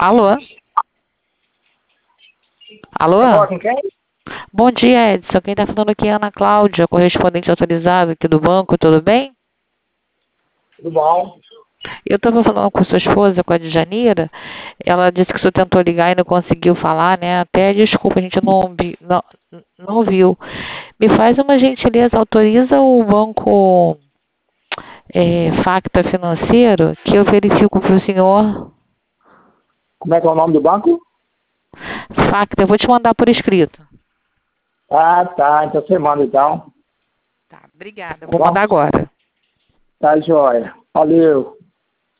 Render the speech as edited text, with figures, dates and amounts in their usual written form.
Alô? Alô? Fala com quem? Bom dia, Edson. Quem está falando aqui é a Ana Cláudia, correspondente autorizada aqui do banco, tudo bem? Tudo bom? Eu estava falando com sua esposa, com a Djanira, ela disse que o senhor tentou ligar e não conseguiu falar, né? Até desculpa, a gente não viu. Me faz uma gentileza, autoriza o banco Facta Financeiro, que eu verifico para o senhor. Como é que é o nome do banco? Facta, eu vou te mandar por escrito. Ah, tá. Então você manda, então. Tá, obrigada. Vou mandar Bom, agora. tá joia. Valeu.